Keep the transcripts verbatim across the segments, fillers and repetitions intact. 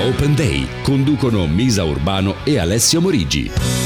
Open Day. Conducono Misa Urbano e Alessio Morigi.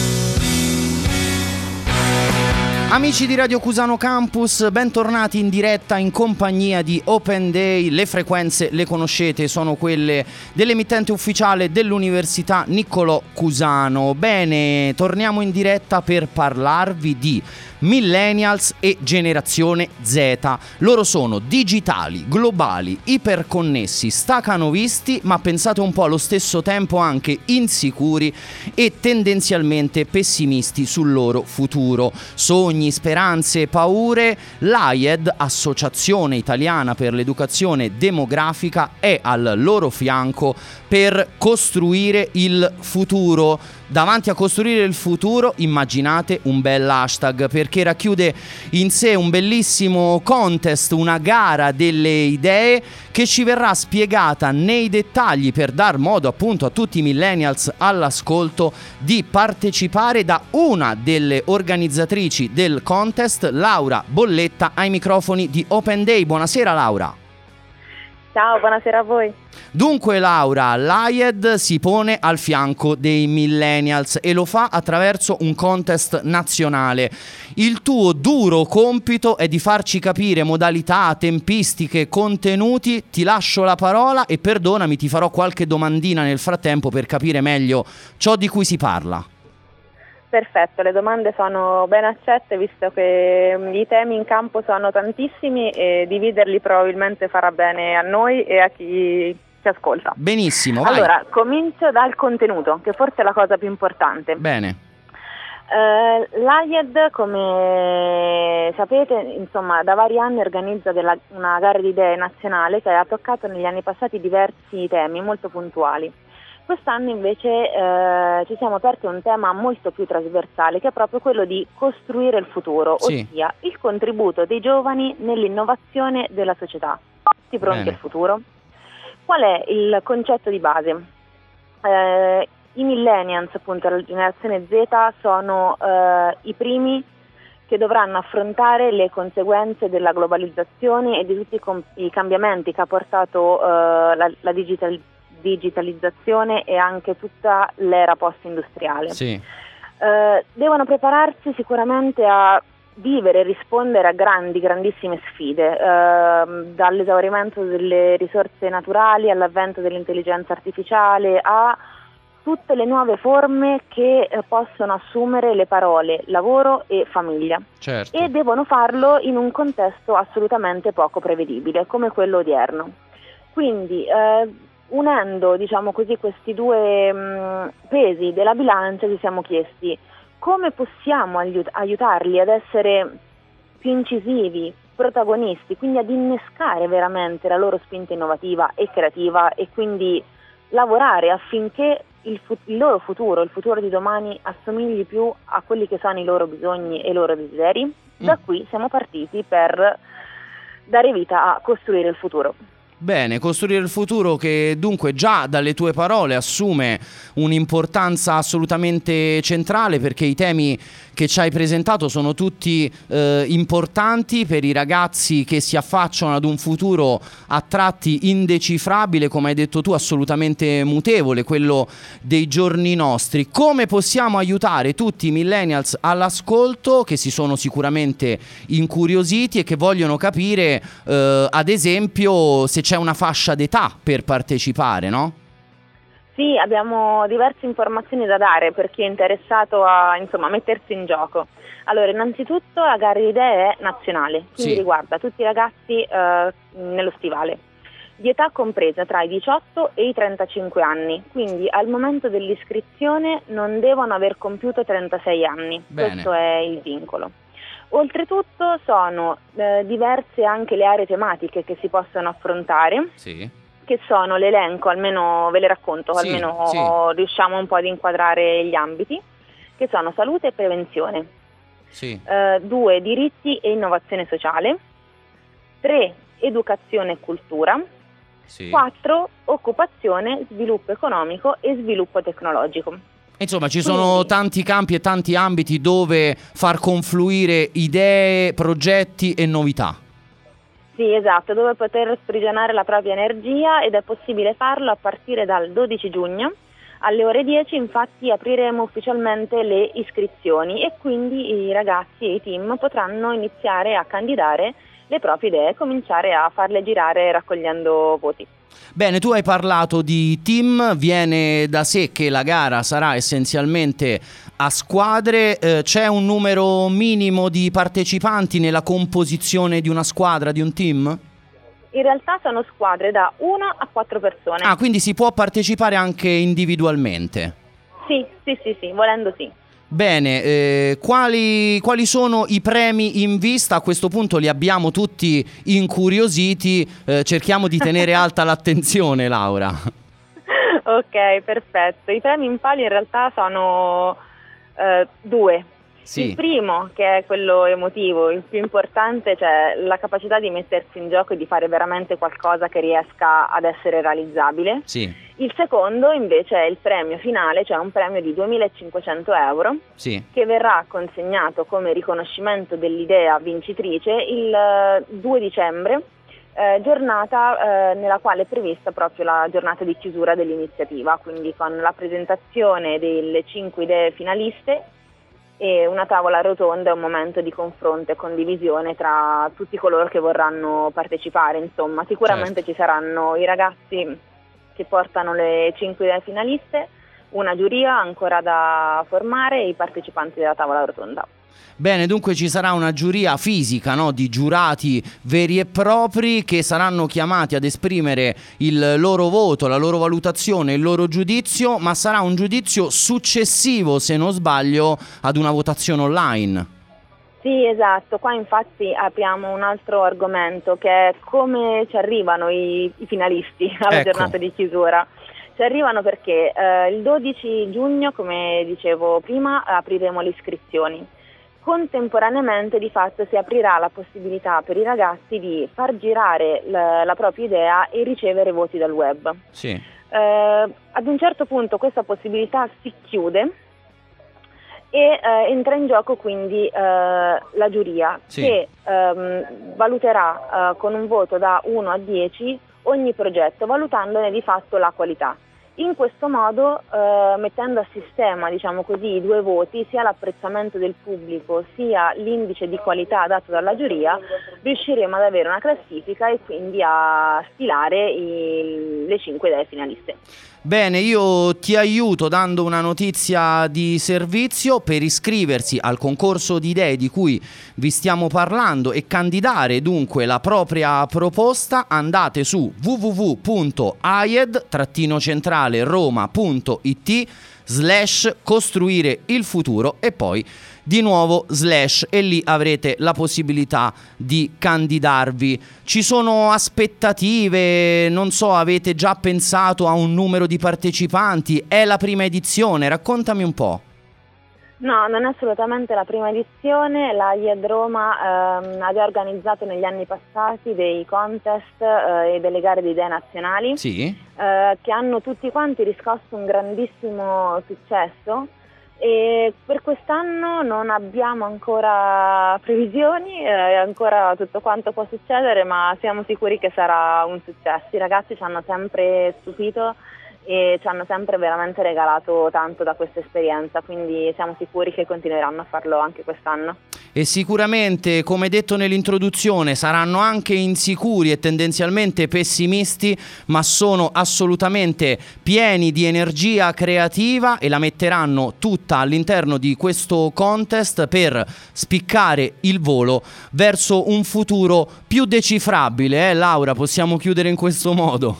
Amici di Radio Cusano Campus, bentornati in diretta in compagnia di Open Day. Le frequenze le conoscete, sono quelle dell'emittente ufficiale dell'Università Niccolò Cusano. Bene, torniamo in diretta per parlarvi di Millennials e Generazione Z. Loro sono digitali, globali, iperconnessi, stacanovisti, ma pensate un po' allo stesso tempo anche insicuri e tendenzialmente pessimisti sul loro futuro. Sogni, speranze, paure. L'A I E D, Associazione Italiana per l'Educazione Demografica, è al loro fianco per costruire il futuro. Davanti a costruire il futuro immaginate un bel hashtag, perché racchiude in sé un bellissimo contest, una gara delle idee che ci verrà spiegata nei dettagli per dar modo appunto a tutti i millennials all'ascolto di partecipare da una delle organizzatrici del contest, Laura Bolletta, ai microfoni di Open Day. Buonasera Laura. Ciao, buonasera a voi. Dunque Laura, l'A I E D si pone al fianco dei millennials e lo fa attraverso un contest nazionale. Il tuo duro compito è di farci capire modalità, tempistiche, contenuti. Ti lascio la parola e perdonami, ti farò qualche domandina nel frattempo per capire meglio ciò di cui si parla. Perfetto, le domande sono ben accette visto che i temi in campo sono tantissimi e dividerli probabilmente farà bene a noi e a chi ci ascolta. Benissimo, vai. Allora, comincio dal contenuto, che forse è la cosa più importante. Bene. Uh, L'A I E D, come sapete, insomma, da vari anni organizza della, una gara di idee nazionale che ha toccato negli anni passati diversi temi molto puntuali. Quest'anno invece eh, ci siamo aperti a un tema molto più trasversale, che è proprio quello di costruire il futuro, sì. ossia il contributo dei giovani nell'innovazione della società. Tutti pronti Bene. al futuro? Qual è il concetto di base? Eh, I millennials, appunto la generazione Z, sono eh, i primi che dovranno affrontare le conseguenze della globalizzazione e di tutti i, com- i cambiamenti che ha portato eh, la, la digital- digitalizzazione e anche tutta l'era post-industriale. Sì. Eh, devono prepararsi sicuramente a vivere e rispondere a grandi, grandissime sfide, eh, dall'esaurimento delle risorse naturali all'avvento dell'intelligenza artificiale a tutte le nuove forme che eh, possono assumere le parole lavoro e famiglia. Certo. E devono farlo in un contesto assolutamente poco prevedibile come quello odierno. Quindi eh, unendo, diciamo così, questi due mh, pesi della bilancia, ci siamo chiesti come possiamo aiut- aiutarli ad essere più incisivi, protagonisti, quindi ad innescare veramente la loro spinta innovativa e creativa e quindi lavorare affinché il, fu- il loro futuro, il futuro di domani assomigli più a quelli che sono i loro bisogni e i loro desideri. Mm. Da qui siamo partiti per dare vita a costruire il futuro. Bene, costruire il futuro che dunque già dalle tue parole assume un'importanza assolutamente centrale, perché i temi che ci hai presentato sono tutti eh, importanti per i ragazzi che si affacciano ad un futuro a tratti indecifrabile, come hai detto tu, assolutamente mutevole, quello dei giorni nostri. Come possiamo aiutare tutti i millennials all'ascolto che si sono sicuramente incuriositi e che vogliono capire eh, ad esempio se c'è una fascia d'età per partecipare, no? Sì, abbiamo diverse informazioni da dare per chi è interessato a, insomma, mettersi in gioco. Allora, innanzitutto la gara di idee è nazionale, quindi sì. riguarda tutti i ragazzi eh, nello stivale, di età compresa tra i diciotto e i trentacinque anni, quindi al momento dell'iscrizione non devono aver compiuto trentasei anni. Bene. Questo è il vincolo. Oltretutto sono eh, diverse anche le aree tematiche che si possono affrontare, sì. che sono l'elenco, almeno ve le racconto, Sì, almeno sì. riusciamo un po' ad inquadrare gli ambiti, che sono salute e prevenzione, Sì. eh, due, diritti e innovazione sociale, tre, educazione e cultura, Sì. quattro, occupazione, sviluppo economico e sviluppo tecnologico. Insomma, ci sono Quindi, tanti campi e tanti ambiti dove far confluire idee, progetti e novità. Sì, esatto, dove poter sprigionare la propria energia, ed è possibile farlo a partire dal dodici giugno. Alle ore dieci infatti apriremo ufficialmente le iscrizioni e quindi i ragazzi e i team potranno iniziare a candidare le proprie idee e cominciare a farle girare raccogliendo voti. Bene, tu hai parlato di team, viene da sé che la gara sarà essenzialmente a squadre, eh, c'è un numero minimo di partecipanti nella composizione di una squadra, di un team? In realtà sono squadre da uno a quattro persone. Ah, quindi si può partecipare anche individualmente? Sì, sì, sì, sì, volendo sì. Bene, eh, quali, quali sono i premi in vista? A questo punto li abbiamo tutti incuriositi, eh, cerchiamo di tenere alta l'attenzione, Laura. Ok, perfetto. I premi in palio in realtà sono eh, due. Sì. Il primo, che è quello emotivo, il più importante, cioè la capacità di mettersi in gioco e di fare veramente qualcosa che riesca ad essere realizzabile. Sì. Il secondo invece è il premio finale, cioè un premio di duemilacinquecento euro, sì, che verrà consegnato come riconoscimento dell'idea vincitrice il due dicembre, eh, giornata eh, nella quale è prevista proprio la giornata di chiusura dell'iniziativa, quindi con la presentazione delle cinque idee finaliste e una tavola rotonda e un momento di confronto e condivisione tra tutti coloro che vorranno partecipare. Insomma, sicuramente certo. Ci saranno i ragazzi che portano le cinque idee finaliste, una giuria ancora da formare e i partecipanti della tavola rotonda. Bene, dunque ci sarà una giuria fisica, no, di giurati veri e propri che saranno chiamati ad esprimere il loro voto, la loro valutazione, il loro giudizio, ma sarà un giudizio successivo, se non sbaglio, ad una votazione online. Sì, esatto. Qua infatti apriamo un altro argomento, che è come ci arrivano i, i finalisti alla ecco. giornata di chiusura. Ci arrivano perché eh, il dodici giugno, come dicevo prima, apriremo le iscrizioni. Contemporaneamente di fatto si aprirà la possibilità per i ragazzi di far girare la, la propria idea e ricevere voti dal web. Sì. Eh, ad un certo punto questa possibilità si chiude e eh, entra in gioco quindi eh, la giuria, sì. che ehm, valuterà eh, con un voto da uno a dieci ogni progetto, valutandone di fatto la qualità. In questo modo, eh, mettendo a sistema, diciamo così, i due voti, sia l'apprezzamento del pubblico sia l'indice di qualità dato dalla giuria, riusciremo ad avere una classifica e quindi a stilare i, le cinque idee finaliste. Bene, io ti aiuto dando una notizia di servizio. Per iscriversi al concorso di idee di cui vi stiamo parlando e candidare dunque la propria proposta, andate su w w w punto aied centrale roma punto i t slash costruire il futuro e poi di nuovo slash, e lì avrete la possibilità di candidarvi. Ci sono aspettative, non so, avete già pensato a un numero di partecipanti? È la prima edizione, raccontami un po'. No, non è assolutamente la prima edizione. La I E D Roma ehm, ha già organizzato negli anni passati dei contest eh, e delle gare di idee nazionali, sì. eh, che hanno tutti quanti riscosso un grandissimo successo. E per quest'anno non abbiamo ancora previsioni, è ancora tutto quanto può succedere, ma siamo sicuri che sarà un successo. I ragazzi ci hanno sempre stupito e ci hanno sempre veramente regalato tanto da questa esperienza, quindi siamo sicuri che continueranno a farlo anche quest'anno. E sicuramente, come detto nell'introduzione, saranno anche insicuri e tendenzialmente pessimisti, ma sono assolutamente pieni di energia creativa e la metteranno tutta all'interno di questo contest per spiccare il volo verso un futuro più decifrabile, eh Laura? Possiamo chiudere in questo modo?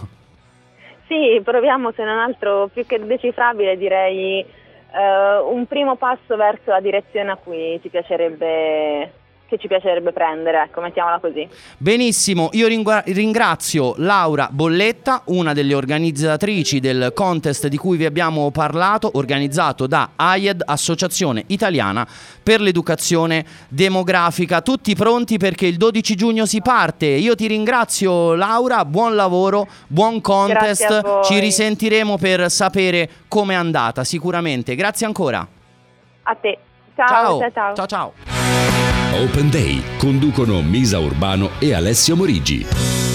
Sì, proviamo, se non altro più che decifrabile direi uh, un primo passo verso la direzione a cui ci piacerebbe che ci piacerebbe prendere, ecco, mettiamola così. Benissimo, io ringra- ringrazio Laura Bolletta, una delle organizzatrici del contest di cui vi abbiamo parlato, organizzato da AIED, Associazione Italiana per l'Educazione Demografica. Tutti pronti perché il dodici giugno si parte. Io ti ringrazio Laura, buon lavoro, buon contest, ci risentiremo per sapere com'è andata sicuramente. Grazie ancora. A te, ciao, ciao, ciao, ciao. ciao, ciao. Open Day. Conducono Misa Urbano e Alessio Morigi.